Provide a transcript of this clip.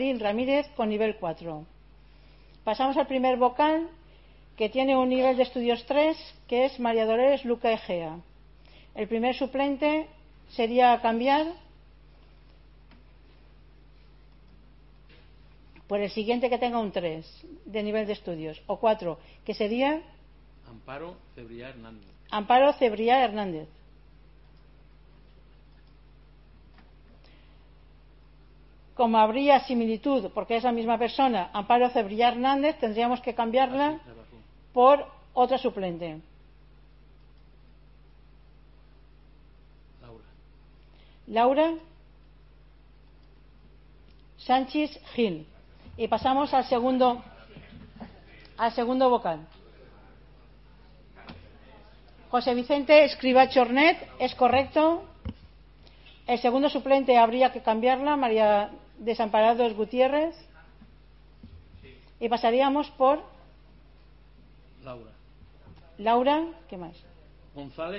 Ramírez con nivel 4. Pasamos al primer vocal, que tiene un nivel de estudios 3, que es María Dolores Luca Egea. El primer suplente sería cambiar por el siguiente que tenga un 3 de nivel de estudios, o 4, que sería Amparo Cebriá Hernández. Amparo Cebriá Hernández. Como habría similitud, porque es la misma persona, Amparo Cebriá Hernández, tendríamos que cambiarla por otra suplente. Laura Sánchez Gil. Y pasamos al segundo vocal. José Vicente Escrivá Chornet, es correcto. El segundo suplente habría que cambiarla, María Desamparados Gutiérrez. Y pasaríamos por Laura. Laura, ¿qué más? González